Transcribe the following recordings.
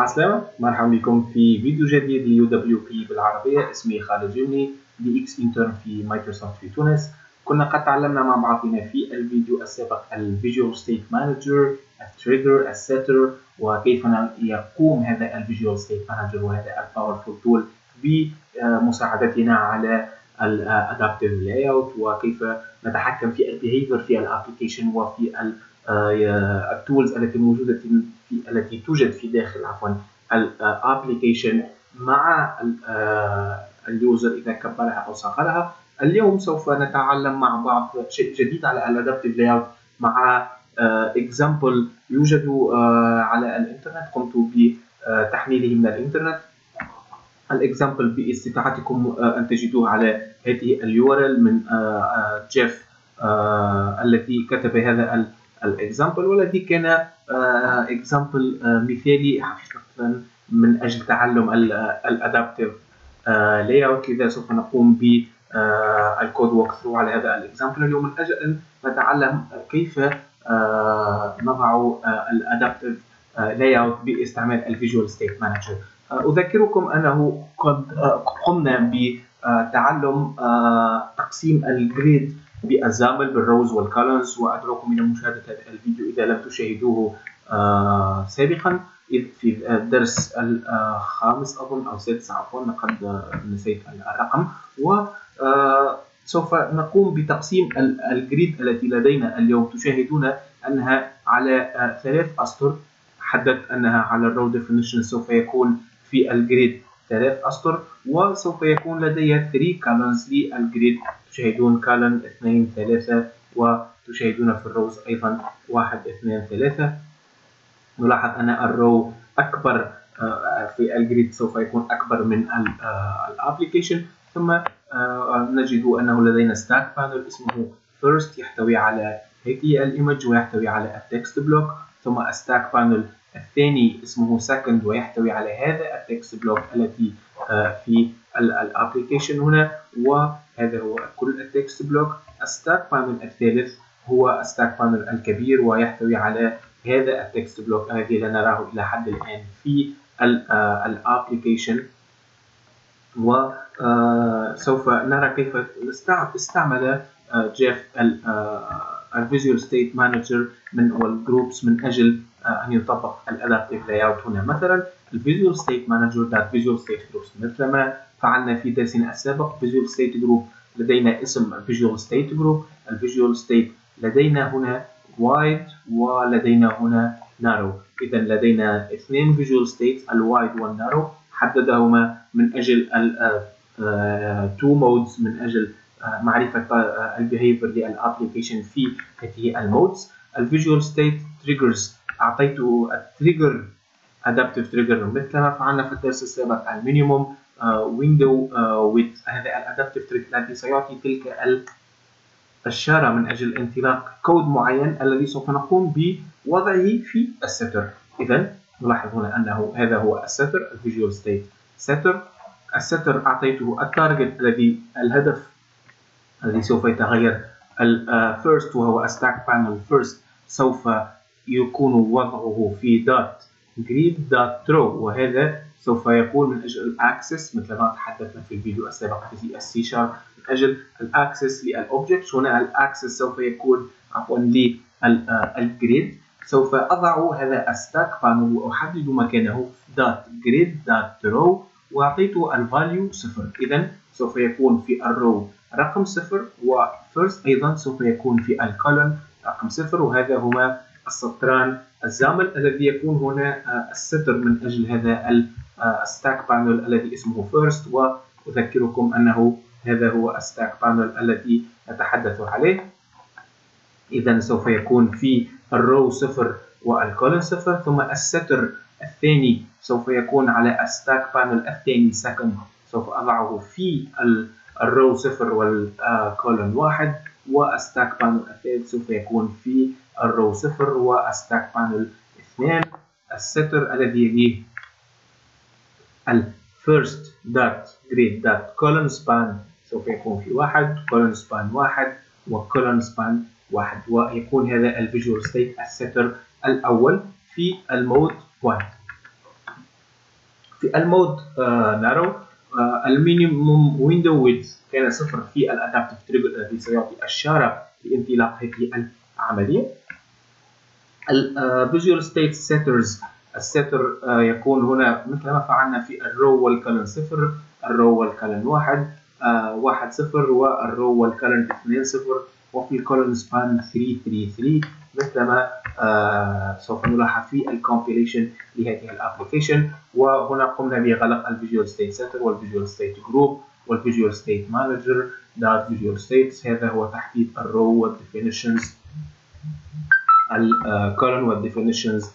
السلامة، مرحبا بكم في فيديو جديد ليو دبليو بي بالعربية. اسمي خالد جمني دي اكس انترن في مايكروسوفت في تونس. كنا قد تعلمنا مع بعضنا في الفيديو السابق الفيجوال ستيت مانجر، التريجر، السيتر، وكيف يقوم هذا الفيجوال ستيت مانجر وهذا الباورفول تول بمساعدتنا على الادابتيف لاي اوت، وكيف نتحكم في البيهيفير في الابلكيشن وفي التولز التي توجد في داخل الابلكيشن مع اليوزر اذا كبرها او صغرها. اليوم سوف نتعلم مع بعض شيء جديد على الادابتيف لاي اوت مع اكزامبل يوجد على الانترنت، قمت بتحميله من الانترنت. الاكزامبل باستطاعتكم ان تجدوه على هذه اليورل من جيف الذي كتب هذا الاكزامبل، والذي كان اكزامبل مثالي حقيقة من اجل تعلم الادابتيف لاي اوت. لذا سوف نقوم بالكود ووك ثرو على هذا الاكزامبل اليوم من اجل ان نتعلم كيف نضع الادابتيف لاي اوت باستعمال الفيجوال ستيت مانجر. اذكركم انه قد قمنا بتعلم تقسيم الجريد بالزامل بالروز والكولونز، وادعوكم الى مشاهده الفيديو اذا لم تشاهدوه سابقا في الدرس الخامس اظن او السادس، عفوا قد نسيت الرقم. وسوف نقوم بتقسيم الجريد التي لدينا اليوم. تشاهدون انها على 3 اسطر، حددت انها على الرو ديفينيشن سوف يكون في الجريد 3 اسطر، وسوف يكون لدي 3 كولونز للجريد. تشاهدون كولن 2 3 وتشاهدون في الروز ايضا 1 2 3. نلاحظ ان الرو اكبر في الجريد، سوف يكون اكبر من الابلكيشن. ثم نجد انه لدينا ستاك بانل اسمه فيرست يحتوي على هذه الايمج ويحتوي على التكست بلوك، ثم الستاك بانل الثاني اسمه سكند ويحتوي على هذا التكست بلوك الذي في الابلكيشن هنا، وهذا هو كل التكست بلوك. الستاك بانل الثالث هو الستاك بانل الكبير ويحتوي على هذا التكست بلوك الذي لا نراه الى حد الان في الابلكيشن. وسوف نرى كيف استعمل جيف الفيجوال ستيت مانجر والجروبس من اجل ان يطبق الادابتيف لاي اوت هنا. مثلا الفيجوال ستيت مانجر دوت فيجوال ستيت جروبس، مثل ما فعلنا في درسنا السابق. فيجوال ستيت جروب لدينا اسم فيجوال ستيت جروب. الفيجوال ستيت لدينا هنا وايد ولدينا هنا نارو. اذا لدينا 2 فيجوال ستيت، الوايد والنارو، حددهما من اجل 2 مودز، من اجل معرفة البيهيفير للابلكيشن في هذه المودز. الفيجوال ستيت تريجرز اعطيته التريجر ادابتيف تريجر مثل ما فعلنا في الدرس السابق المينيموم ويندو ويدث. هذا الادابتيف تريجر الذي سيعطي تلك الشارة من اجل انطلاق كود معين الذي سوف نقوم بوضعه في الستر. اذا نلاحظ هنا انه هذا هو الستر، الفيجوال ستيت ستر. الستر اعطيته التارجت الذي الهدف الذي سوف يتغير. الفيرست وهو ستاك بانل فيرست سوف يكون وضعه في دوت جريد دوت ترو، وهذا سوف يكون من اجل الاكسس مثل ما تحدثنا في الفيديو السابق في السي شارب من اجل الاكسس للاوبجكت. هنا الاكسس سوف يكون عفوا للجريد. سوف اضع هذا الستاك بانل واحدد مكانه دوت جريد دوت ترو واعطيته الفاليو 0. اذا سوف يكون في الرو رقم 0، وفيرست ايضا سوف يكون في الكولن رقم 0، وهذا هما السطران الزامل الذي يكون هنا الستر من اجل هذا الستاك بانل الذي اسمه فيرست. واذكركم انه هذا هو الستاك بانل الذي نتحدث عليه. اذا سوف يكون في الرو 0 والكولن 0، ثم الستر الثاني سوف يكون على الستاك بانل الثاني سكند، سوف اضعه في الرو 0 والكولن 1، والستاك بانل الثالث سوف يكون في الرو 0 والستاك بانل 2. الستر الذي يليه الفيرست دوت جريد دوت كولن سبان سوف يكون في 1، كولن سبان 1 وكولن سبان 1، ويكون هذا الفيجوال ستيت الستر الاول في المود 1. في المود نارو المينيموم ويندو ويدث كان 0 في الادابتيف تريجر الذي سيعطي الشارة لانطلاق هذه العملية. الفيجوال ستيت سيترز، السيتر يكون هنا مثل ما فعلنا في الرو والكولن 0، الرو والكولن 1 1 0 والرو والكولن 2 0، وفي الكولن سبان 3 3 3 مثل ما سوف نلاحظ في الكومبيليشن لهذه الابلكيشن. وهنا قمنا بغلق الفيجوال ستيت سيتر والفيجوال ستيت جروب والفيجوال ستيت مانجر دوت فيجوال ستيتس. هذا هو تحديد الرو والديفينيشنز الكولن والديفينيشنز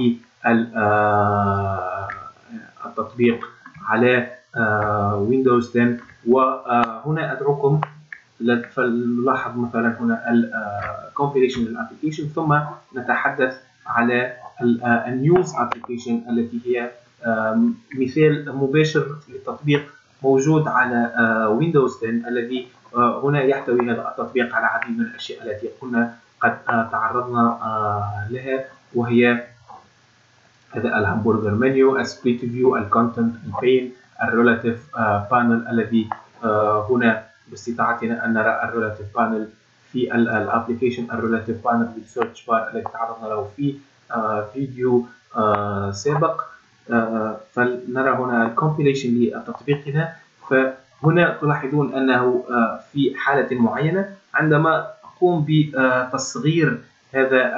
للتطبيق على ويندوز 10. وهنا ادعوكم فنلاحظ مثلا هنا الكومبيليشن للابلكيشن، ثم نتحدث على النيوز ابلكيشن التي هي مثال مباشر للتطبيق موجود على ويندوز 10 الذي هنا يحتوي هذا التطبيق على عديد من الاشياء التي كنا قد تعرضنا لها، وهي هذا الهامبرجر منيو، السبليت فيو، الكونتنت، البين، الريلاتيف بانل الذي هنا باستطاعتنا ان نرى الريلاتيف بانل في الابلكيشن، الريلاتيف بانل بالسيرش بار الذي تعرضنا له في فيديو سابق. فنرى هنا الكومبيليشن لتطبيقنا. فهنا تلاحظون انه في حالة معينة عندما أقوم بتصغير هذا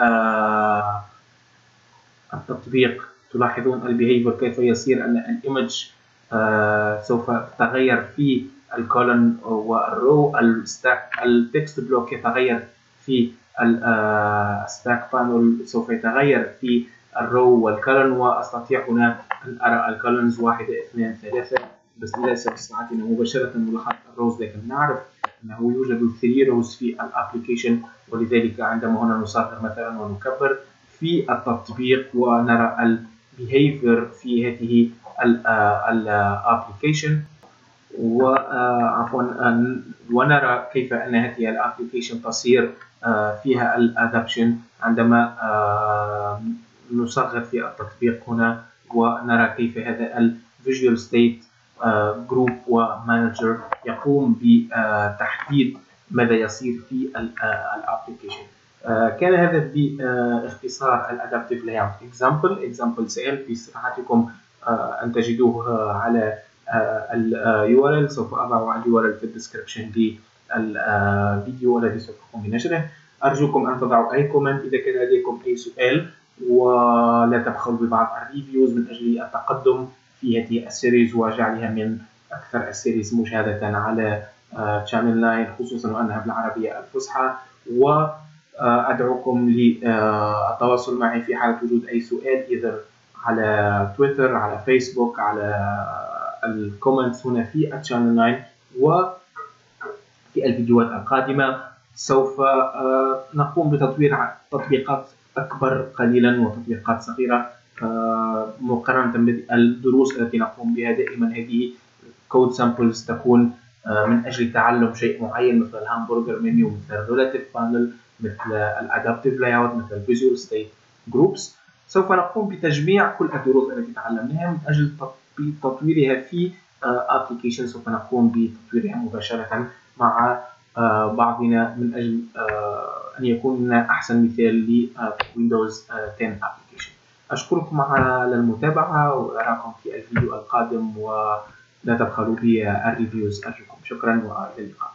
التطبيق تلاحظون البيهيفير كيف يصير أن الإيمج سوف تتغير في الكولن والرو، الستاك التكست بلوك يتغير في الستاك بانل، سوف يتغير في الرو والكولن، وأستطيع هنا أن أرى الكولنز 1 2 3 بس ليس باستطاعتنا مباشرة ملاحظة الروز، لكن نعرف أنه يوجد 3 روز في الابلكيشن، ولذلك عندما هنا نصغر مثلا ونكبر في التطبيق ونرى البيهيفير في هذه الابلكيشن، وعفوا ونرى كيف أن هذه الابلكيشن تصير فيها الادابشن عندما نصغر في التطبيق هنا، ونرى كيف هذا الفيجوال ستيت جروب ومانجر يقوم بتحديد ماذا يصير في الابلكيشن. كان هذا باختصار الادابتيف لاي اوت اكزامبل سهل باستطاعتكم ان تجدوه على اليو ار ال. سوف اضع اليو ار ال في الديسكربشن للفيديو الذي سوف اقوم بنشره. ارجوكم ان تضعوا اي كومنت اذا كان لديكم اي سؤال، ولا تبخلوا ببعض الريفيوز من اجل التقدم في هذه السيريز وجعلها من أكثر السيريز مشاهدة على channel 9، خصوصا وأنها بالعربية الفصحى. وأدعوكم للتواصل معي في حالة وجود أي سؤال، إذا على تويتر، على فيسبوك، على الكومنتس هنا في channel 9. وفي الفيديوهات القادمة سوف نقوم بتطوير تطبيقات أكبر قليلا وتطبيقات صغيرة مقارنة بالدروس التي نقوم بها دائما. هذه كود سامبلز تكون من أجل تعلم شيء معين مثل الهامبرجر منيو، مثل الريلاتيف بانل، مثل الادابتيف لاي اوت، مثل الفيجوال ستيت جروبس. سوف نقوم بتجميع كل الدروس التي تعلمناها من أجل تطويرها في ابلكيشن سوف نقوم بتطويرها مباشرة مع بعضنا من أجل أن يكون أحسن مثال لويندوز 10 ابلكيشن. أشكركم على المتابعة وأراكم في الفيديو القادم، ولا تبخلوا بي الريفيوز. أرجوكم، شكرا وإلى اللقاء.